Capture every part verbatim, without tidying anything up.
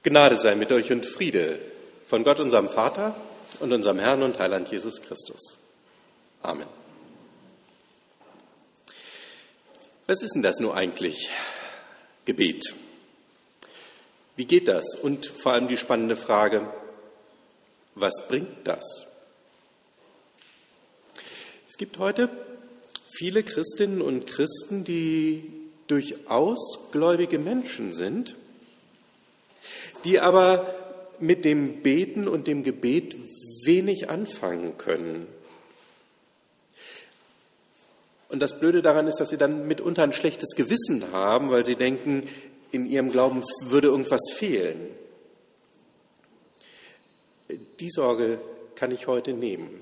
Gnade sei mit euch und Friede von Gott, unserem Vater und unserem Herrn und Heiland Jesus Christus. Amen. Was ist denn das nun eigentlich, Gebet? Wie geht das? Und vor allem die spannende Frage, was bringt das? Es gibt heute viele Christinnen und Christen, die durchaus gläubige Menschen sind, die aber mit dem Beten und dem Gebet wenig anfangen können. Und das Blöde daran ist, dass sie dann mitunter ein schlechtes Gewissen haben, weil sie denken, in ihrem Glauben würde irgendwas fehlen. Die Sorge kann ich heute nehmen.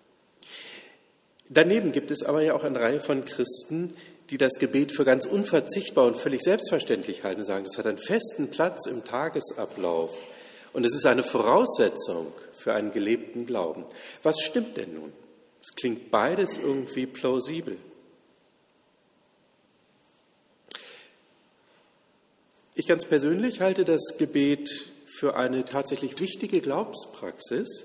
Daneben gibt es aber ja auch eine Reihe von Christen, die das Gebet für ganz unverzichtbar und völlig selbstverständlich halten, sagen, das hat einen festen Platz im Tagesablauf und es ist eine Voraussetzung für einen gelebten Glauben. Was stimmt denn nun? Es klingt beides irgendwie plausibel. Ich ganz persönlich halte das Gebet für eine tatsächlich wichtige Glaubenspraxis,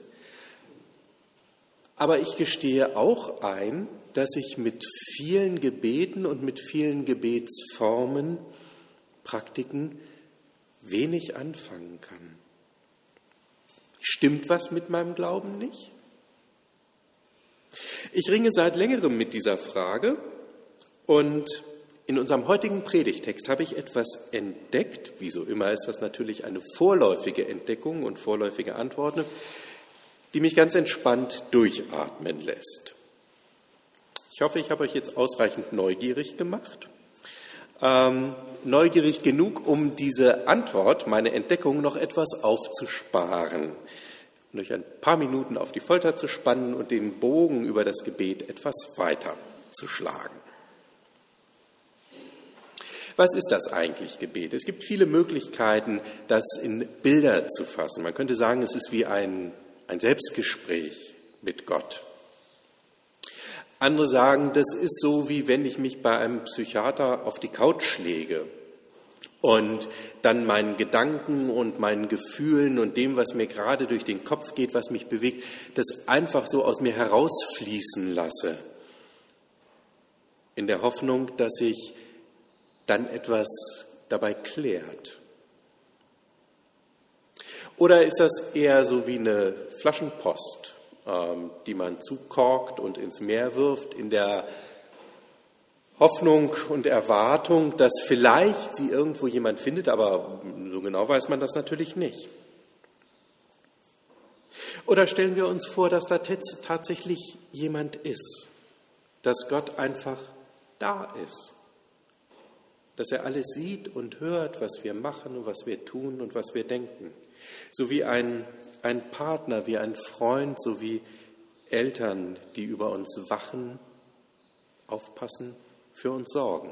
aber ich gestehe auch ein, dass ich mit vielen Gebeten und mit vielen Gebetsformen, Praktiken wenig anfangen kann. Stimmt was mit meinem Glauben nicht? Ich ringe seit längerem mit dieser Frage und in unserem heutigen Predigtext habe ich etwas entdeckt. Wie so immer ist das natürlich eine vorläufige Entdeckung und vorläufige Antwort, die mich ganz entspannt durchatmen lässt. Ich hoffe, ich habe euch jetzt ausreichend neugierig gemacht. Ähm, neugierig genug, um diese Antwort, meine Entdeckung, noch etwas aufzusparen und euch ein paar Minuten auf die Folter zu spannen und den Bogen über das Gebet etwas weiter zu schlagen. Was ist das eigentlich, Gebet? Es gibt viele Möglichkeiten, das in Bilder zu fassen. Man könnte sagen, es ist wie ein, ein Selbstgespräch mit Gott. Andere sagen, das ist so, wie wenn ich mich bei einem Psychiater auf die Couch lege und dann meinen Gedanken und meinen Gefühlen und dem, was mir gerade durch den Kopf geht, was mich bewegt, das einfach so aus mir herausfließen lasse, in der Hoffnung, dass sich dann etwas dabei klärt. Oder ist das eher so wie eine Flaschenpost, ähm, die man zukorkt und ins Meer wirft, in der Hoffnung und Erwartung, dass vielleicht sie irgendwo jemand findet, aber so genau weiß man das natürlich nicht. Oder stellen wir uns vor, dass da tatsächlich jemand ist, dass Gott einfach da ist. Dass er alles sieht und hört, was wir machen und was wir tun und was wir denken. So wie ein, ein Partner, wie ein Freund, so wie Eltern, die über uns wachen, aufpassen, für uns sorgen.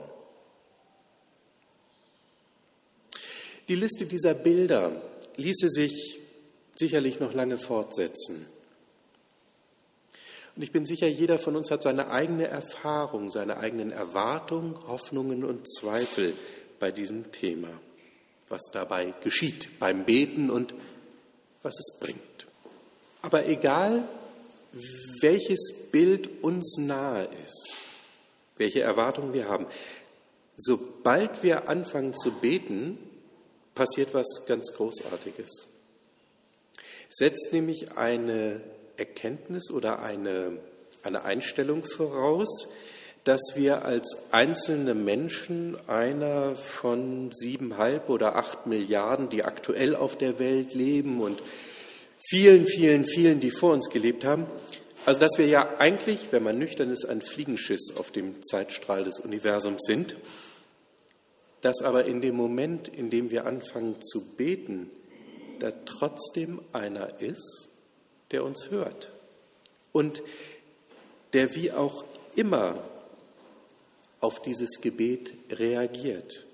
Die Liste dieser Bilder ließe sich sicherlich noch lange fortsetzen. Und ich bin sicher, jeder von uns hat seine eigene Erfahrung, seine eigenen Erwartungen, Hoffnungen und Zweifel bei diesem Thema, was dabei geschieht beim Beten und was es bringt. Aber egal, welches Bild uns nahe ist, welche Erwartungen wir haben, sobald wir anfangen zu beten, passiert was ganz Großartiges. Es setzt nämlich eine Erkenntnis oder eine, eine Einstellung voraus, dass wir als einzelne Menschen einer von siebeneinhalb oder acht Milliarden, die aktuell auf der Welt leben und vielen, vielen, vielen, die vor uns gelebt haben, also dass wir ja eigentlich, wenn man nüchtern ist, ein Fliegenschiss auf dem Zeitstrahl des Universums sind, dass aber in dem Moment, in dem wir anfangen zu beten, da trotzdem einer ist, der uns hört und der wie auch immer auf dieses Gebet reagiert.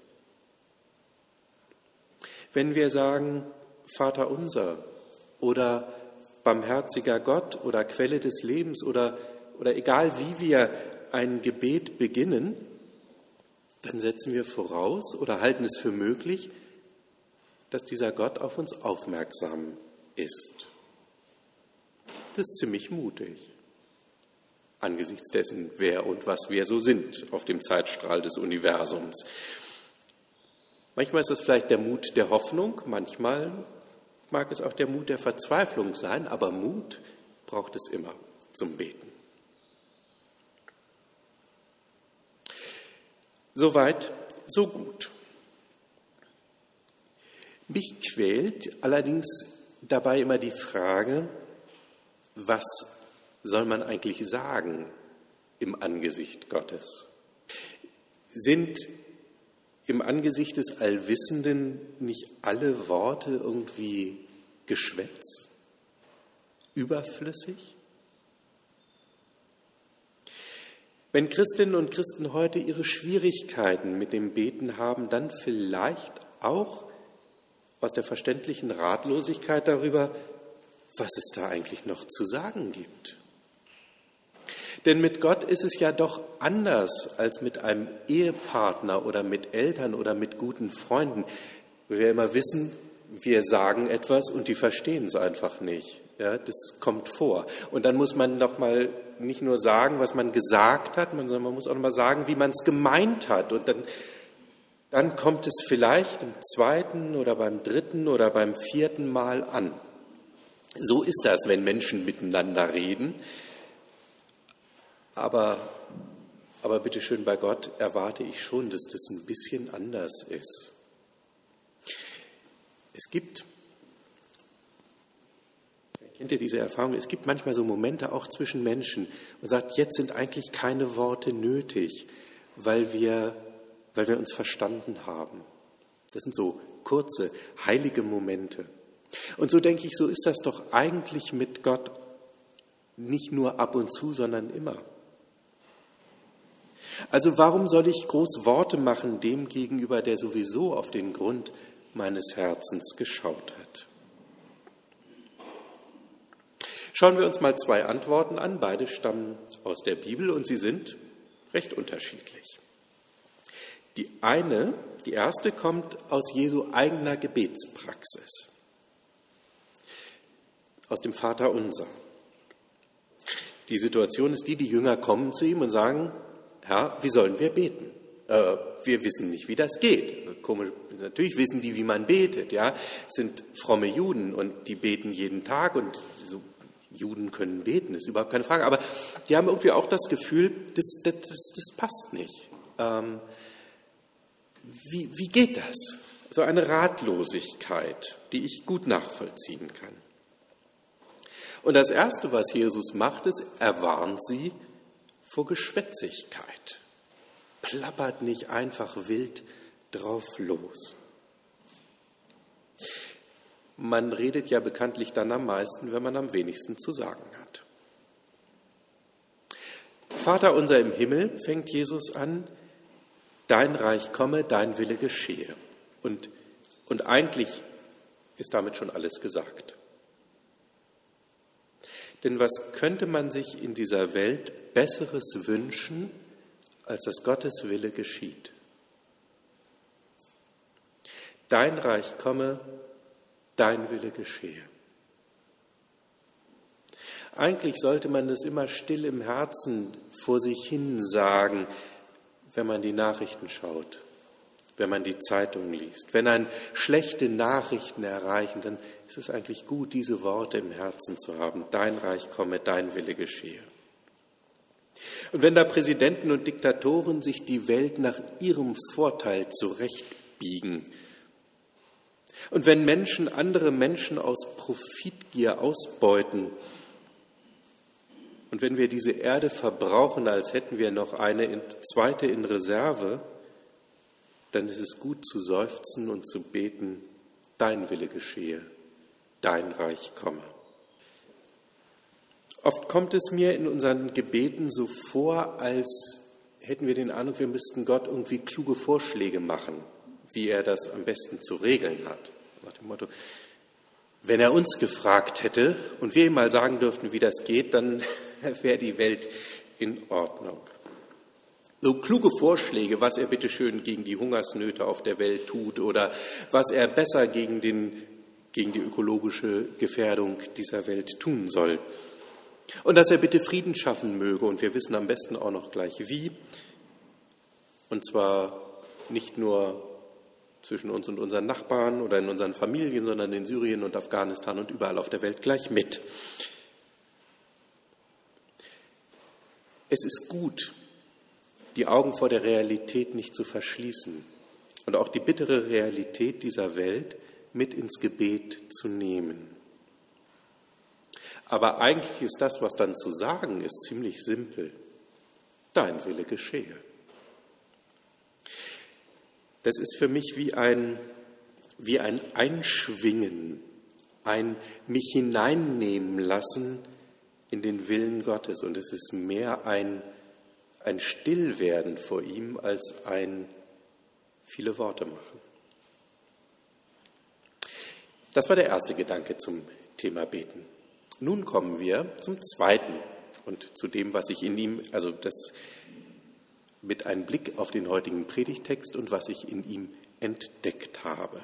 Wenn wir sagen, Vater unser oder barmherziger Gott oder Quelle des Lebens oder, oder egal wie wir ein Gebet beginnen, dann setzen wir voraus oder halten es für möglich, dass dieser Gott auf uns aufmerksam ist. Das ist ziemlich mutig, angesichts dessen, wer und was wir so sind auf dem Zeitstrahl des Universums. Manchmal ist das vielleicht der Mut der Hoffnung, manchmal mag es auch der Mut der Verzweiflung sein, aber Mut braucht es immer zum Beten. Soweit, so gut. Mich quält allerdings dabei immer die Frage, was soll man eigentlich sagen im Angesicht Gottes? Sind im Angesicht des Allwissenden nicht alle Worte irgendwie Geschwätz, überflüssig? Wenn Christinnen und Christen heute ihre Schwierigkeiten mit dem Beten haben, dann vielleicht auch aus der verständlichen Ratlosigkeit darüber, was es da eigentlich noch zu sagen gibt. Denn mit Gott ist es ja doch anders als mit einem Ehepartner oder mit Eltern oder mit guten Freunden. Wir immer wissen, wir sagen etwas und die verstehen es einfach nicht. Ja, das kommt vor. Und dann muss man noch mal nicht nur sagen, was man gesagt hat, sondern man muss auch noch mal sagen, wie man es gemeint hat. Und dann, dann kommt es vielleicht im zweiten oder beim dritten oder beim vierten Mal an. So ist das, wenn Menschen miteinander reden. Aber, aber bitteschön, bei Gott erwarte ich schon, dass das ein bisschen anders ist. Es gibt, kennt ihr diese Erfahrung, es gibt manchmal so Momente auch zwischen Menschen und sagt, jetzt sind eigentlich keine Worte nötig, weil wir, weil wir uns verstanden haben. Das sind so kurze, heilige Momente. Und so denke ich, so ist das doch eigentlich mit Gott nicht nur ab und zu, sondern immer. Also warum soll ich groß Worte machen dem gegenüber, der sowieso auf den Grund meines Herzens geschaut hat? Schauen wir uns mal zwei Antworten an. Beide stammen aus der Bibel und sie sind recht unterschiedlich. Die eine, die erste, kommt aus Jesu eigener Gebetspraxis, aus dem Vaterunser. Die Situation ist die, die Jünger kommen zu ihm und sagen, Herr, wie sollen wir beten? Äh, wir wissen nicht, wie das geht. Komisch, natürlich wissen die, wie man betet. Ja, es sind fromme Juden und die beten jeden Tag und so, Juden können beten, ist überhaupt keine Frage. Aber die haben irgendwie auch das Gefühl, das, das, das, das passt nicht. Ähm, wie, wie geht das? So eine Ratlosigkeit, die ich gut nachvollziehen kann. Und das Erste, was Jesus macht, ist, er warnt sie vor Geschwätzigkeit. Plappert nicht einfach wild drauf los. Man redet ja bekanntlich dann am meisten, wenn man am wenigsten zu sagen hat. Vater unser im Himmel, fängt Jesus an, dein Reich komme, dein Wille geschehe. Und, und eigentlich ist damit schon alles gesagt. Denn was könnte man sich in dieser Welt Besseres wünschen, als dass Gottes Wille geschieht? Dein Reich komme, dein Wille geschehe. Eigentlich sollte man das immer still im Herzen vor sich hin sagen, wenn man die Nachrichten schaut, wenn man die Zeitung liest. Wenn einen schlechte Nachrichten erreichen, dann ist es eigentlich gut, diese Worte im Herzen zu haben. Dein Reich komme, dein Wille geschehe. Und wenn da Präsidenten und Diktatoren sich die Welt nach ihrem Vorteil zurechtbiegen und wenn Menschen andere Menschen aus Profitgier ausbeuten und wenn wir diese Erde verbrauchen, als hätten wir noch eine zweite in Reserve, dann ist es gut zu seufzen und zu beten, dein Wille geschehe, dein Reich komme. Oft kommt es mir in unseren Gebeten so vor, als hätten wir den Eindruck, wir müssten Gott irgendwie kluge Vorschläge machen, wie er das am besten zu regeln hat. Nach dem Motto, wenn er uns gefragt hätte und wir ihm mal sagen dürften, wie das geht, dann wäre die Welt in Ordnung. So kluge Vorschläge, was er bitteschön gegen die Hungersnöte auf der Welt tut oder was er besser gegen, den, gegen die ökologische Gefährdung dieser Welt tun soll. Und dass er bitte Frieden schaffen möge, und wir wissen am besten auch noch gleich wie, und zwar nicht nur zwischen uns und unseren Nachbarn oder in unseren Familien, sondern in Syrien und Afghanistan und überall auf der Welt gleich mit. Es ist gut, die Augen vor der Realität nicht zu verschließen und auch die bittere Realität dieser Welt mit ins Gebet zu nehmen. Aber eigentlich ist das, was dann zu sagen ist, ziemlich simpel. Dein Wille geschehe. Das ist für mich wie ein, wie ein Einschwingen, ein mich hineinnehmen lassen in den Willen Gottes. Und es ist mehr ein, ein Stillwerden vor ihm als ein viele Worte machen. Das war der erste Gedanke zum Thema Beten. Nun kommen wir zum zweiten und zu dem, was ich in ihm, also das mit einem Blick auf den heutigen Predigtext und was ich in ihm entdeckt habe.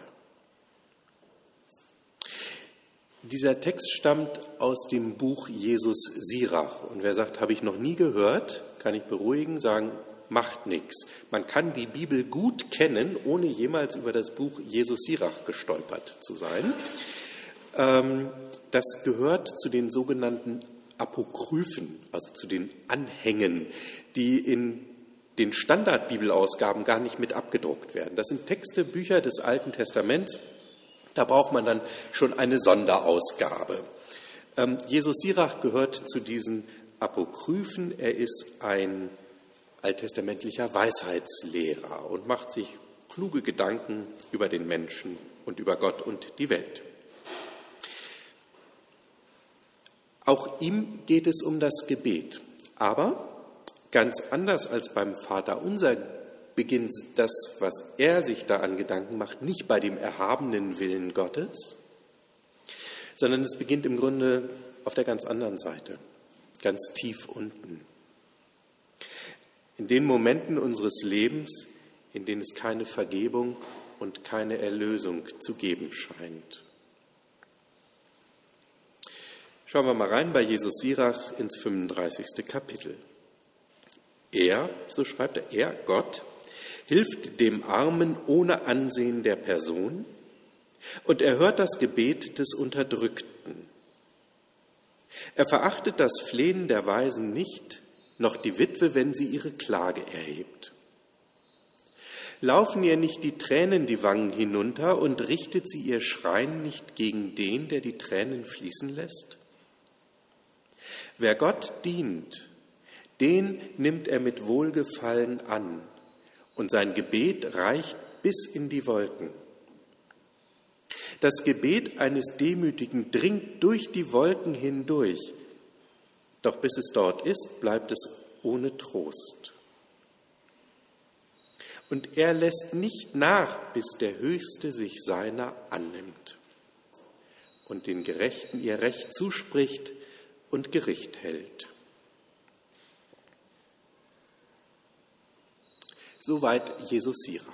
Dieser Text stammt aus dem Buch Jesus Sirach. Und wer sagt, habe ich noch nie gehört, kann ich beruhigen, sagen, macht nichts. Man kann die Bibel gut kennen, ohne jemals über das Buch Jesus Sirach gestolpert zu sein. Das gehört zu den sogenannten Apokryphen, also zu den Anhängen, die in den Standardbibelausgaben gar nicht mit abgedruckt werden. Das sind Texte, Bücher des Alten Testaments. Da braucht man dann schon eine Sonderausgabe. Ähm, Jesus Sirach gehört zu diesen Apokryphen. Er ist ein alttestamentlicher Weisheitslehrer und macht sich kluge Gedanken über den Menschen und über Gott und die Welt. Auch ihm geht es um das Gebet. Aber ganz anders als beim Vaterunser beginnt das, was er sich da an Gedanken macht, nicht bei dem erhabenen Willen Gottes, sondern es beginnt im Grunde auf der ganz anderen Seite, ganz tief unten. In den Momenten unseres Lebens, in denen es keine Vergebung und keine Erlösung zu geben scheint. Schauen wir mal rein bei Jesus Sirach ins fünfunddreißigste Kapitel. Er, so schreibt er, er, Gott, hilft dem Armen ohne Ansehen der Person und erhört das Gebet des Unterdrückten. Er verachtet das Flehen der Weisen nicht, noch die Witwe, wenn sie ihre Klage erhebt. Laufen ihr nicht die Tränen die Wangen hinunter und richtet sie ihr Schreien nicht gegen den, der die Tränen fließen lässt? Wer Gott dient, den nimmt er mit Wohlgefallen an, und sein Gebet reicht bis in die Wolken. Das Gebet eines Demütigen dringt durch die Wolken hindurch, doch bis es dort ist, bleibt es ohne Trost. Und er lässt nicht nach, bis der Höchste sich seiner annimmt und den Gerechten ihr Recht zuspricht und Gericht hält. Soweit Jesus Sirach.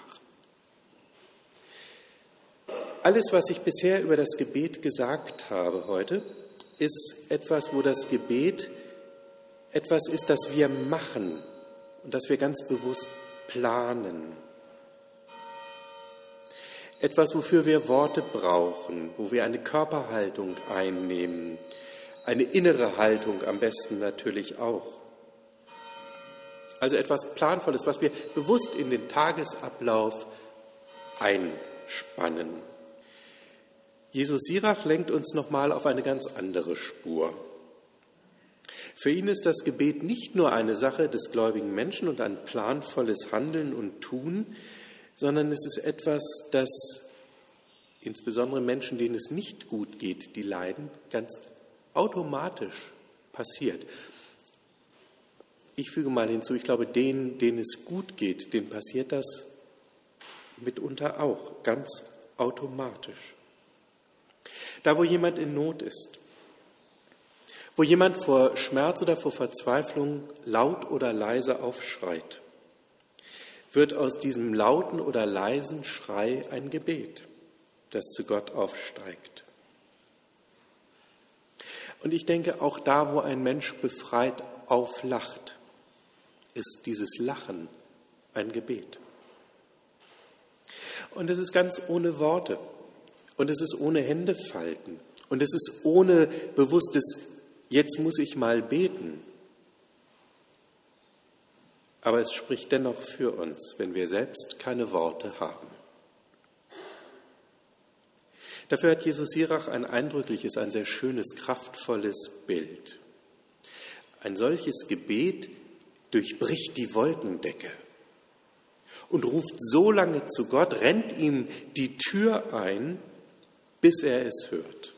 Alles, was ich bisher über das Gebet gesagt habe heute, ist etwas, wo das Gebet etwas ist, das wir machen und das wir ganz bewusst planen. Etwas, wofür wir Worte brauchen, wo wir eine Körperhaltung einnehmen, eine innere Haltung am besten natürlich auch. Also etwas Planvolles, was wir bewusst in den Tagesablauf einspannen. Jesus Sirach lenkt uns nochmal auf eine ganz andere Spur. Für ihn ist das Gebet nicht nur eine Sache des gläubigen Menschen und ein planvolles Handeln und Tun, sondern es ist etwas, das insbesondere Menschen, denen es nicht gut geht, die leiden, ganz automatisch passiert. Ich füge mal hinzu, ich glaube, denen, denen es gut geht, denen passiert das mitunter auch, ganz automatisch. Da, wo jemand in Not ist, wo jemand vor Schmerz oder vor Verzweiflung laut oder leise aufschreit, wird aus diesem lauten oder leisen Schrei ein Gebet, das zu Gott aufsteigt. Und ich denke, auch da, wo ein Mensch befreit auflacht, ist dieses Lachen ein Gebet. Und es ist ganz ohne Worte. Und es ist ohne Händefalten. Und es ist ohne bewusstes, jetzt muss ich mal beten. Aber es spricht dennoch für uns, wenn wir selbst keine Worte haben. Dafür hat Jesus Sirach ein eindrückliches, ein sehr schönes, kraftvolles Bild. Ein solches Gebet durchbricht die Wolkendecke und ruft so lange zu Gott, rennt ihm die Tür ein, bis er es hört.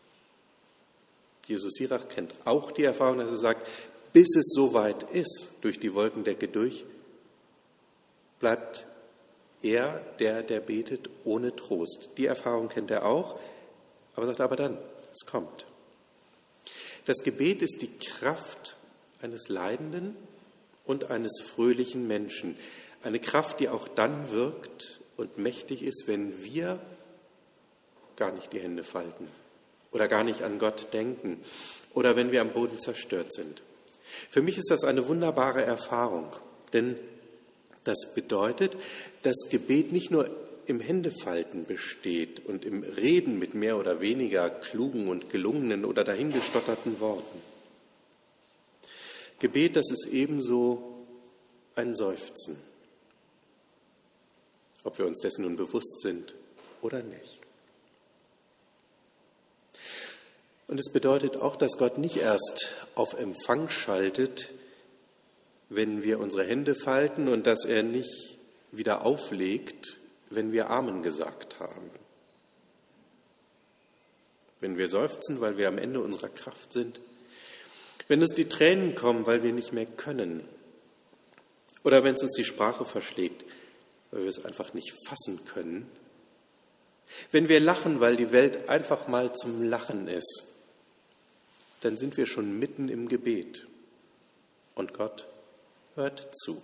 Jesus Sirach kennt auch die Erfahrung, dass er sagt, bis es soweit ist, durch die Wolkendecke durch, bleibt er, der, der betet, ohne Trost. Die Erfahrung kennt er auch, aber sagt aber dann, es kommt. Das Gebet ist die Kraft eines leidenden und eines fröhlichen Menschen. Eine Kraft, die auch dann wirkt und mächtig ist, wenn wir gar nicht die Hände falten oder gar nicht an Gott denken oder wenn wir am Boden zerstört sind. Für mich ist das eine wunderbare Erfahrung, denn das bedeutet, dass Gebet nicht nur im Händefalten besteht und im Reden mit mehr oder weniger klugen und gelungenen oder dahingestotterten Worten. Gebet, das ist ebenso ein Seufzen, ob wir uns dessen nun bewusst sind oder nicht. Und es bedeutet auch, dass Gott nicht erst auf Empfang schaltet, wenn wir unsere Hände falten und dass er nicht wieder auflegt, wenn wir Amen gesagt haben. Wenn wir seufzen, weil wir am Ende unserer Kraft sind. Wenn uns die Tränen kommen, weil wir nicht mehr können. Oder wenn es uns die Sprache verschlägt, weil wir es einfach nicht fassen können. Wenn wir lachen, weil die Welt einfach mal zum Lachen ist, dann sind wir schon mitten im Gebet. Und Gott hört zu.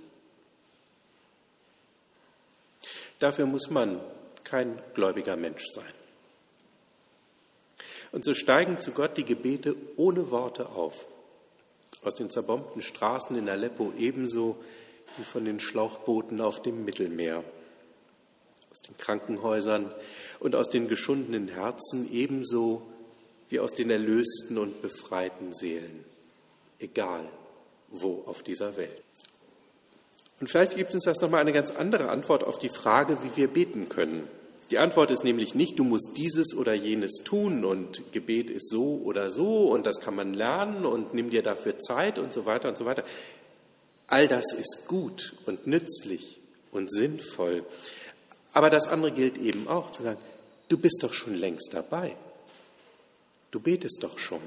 Dafür muss man kein gläubiger Mensch sein. Und so steigen zu Gott die Gebete ohne Worte auf. Aus den zerbombten Straßen in Aleppo ebenso wie von den Schlauchbooten auf dem Mittelmeer. Aus den Krankenhäusern und aus den geschundenen Herzen ebenso wie aus den erlösten und befreiten Seelen. Egal wo auf dieser Welt. Und vielleicht gibt uns das nochmal eine ganz andere Antwort auf die Frage, wie wir beten können. Die Antwort ist nämlich nicht, du musst dieses oder jenes tun und Gebet ist so oder so und das kann man lernen und nimm dir dafür Zeit und so weiter und so weiter. All das ist gut und nützlich und sinnvoll. Aber das andere gilt eben auch, zu sagen, du bist doch schon längst dabei. Du betest doch schon.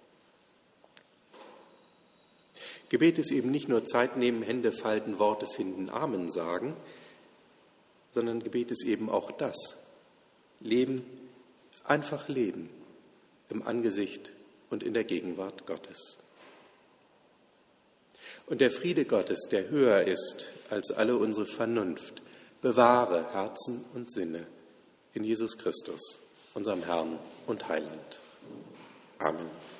Gebet ist eben nicht nur Zeit nehmen, Hände falten, Worte finden, Amen sagen, sondern Gebet ist eben auch das. Leben, einfach leben im Angesicht und in der Gegenwart Gottes. Und der Friede Gottes, der höher ist als alle unsere Vernunft, bewahre Herzen und Sinne in Jesus Christus, unserem Herrn und Heiland. Amen.